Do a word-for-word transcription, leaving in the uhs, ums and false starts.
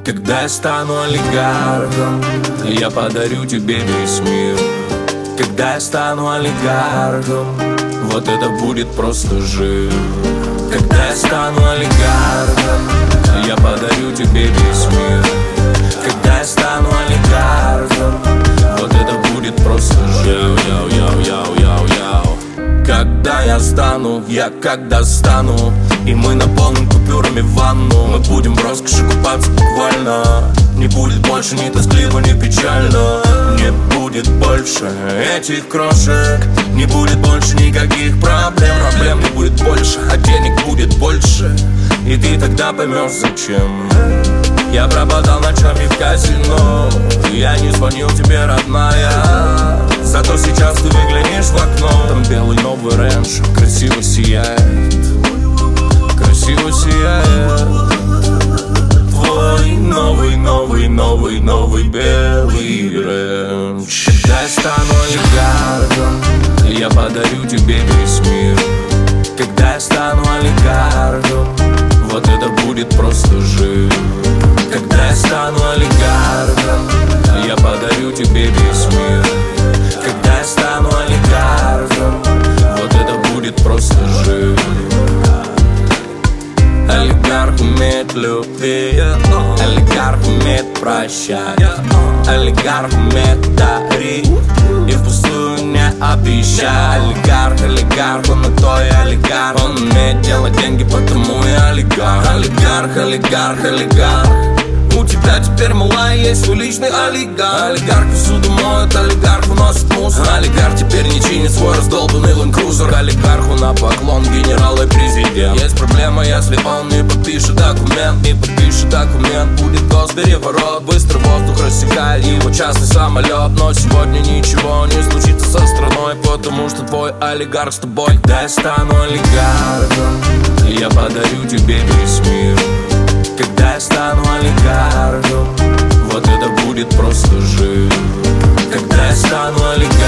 Когда я стану олигархом, я подарю тебе весь мир. Когда я стану олигархом, вот это будет просто жир. Когда я стану олигархом, я подарю тебе весь мир. Когда я стану олигархом, вот это будет просто жир. Когда я стану, я когда стану, и мы наполним купюрами ванну. Мы будем в роскоши купаться буквально. Не будет больше ни тоскливо, ни печально. Не будет больше этих крошек. Не будет больше никаких проблем. Проблем не будет больше, а денег будет больше. И ты тогда поймешь, зачем я пропадал ночами в казино. Я не звонил тебе, родная, зато сейчас ты выглянешь в окно. Там белый новый рейндж красиво сияет. Красиво сияет. Твой новый, новый, новый, новый белый рейндж. Когда я стану олигархом, я подарю тебе весь мир. Когда я стану олигархом, вот это будет просто жир. Когда я стану олигархом, я подарю тебе весь мир. Когда я стану олигархом, вот это будет просто жир. Олигарх умеет любить, олигарх умеет прощать, олигарх умеет дарить и впустую не обещать. Олигарх, олигарх, он и то и олигарх. Он умеет делать деньги, потому и олигарх. Олигарх, олигарх, олигарх. У тебя теперь, малая, есть свой личный олигарх. Олигарх посуду моет, олигарх уносит мусор. Олигарх теперь не чинит свой раздолбанный ленд-крузер. Олигарху на поклон генерал и президент. Есть проблема, если он не подпишет документ. Не подпишет документ, будет госпереворот. Быстро воздух рассекает его частный самолет. Но сегодня ничего не случится со страной, потому что твой олигарх с тобой. Когда я стану олигархом, я подарю тебе весь мир. Когда я стану олигархом, вот это будет просто жир. Когда я стану олигархом,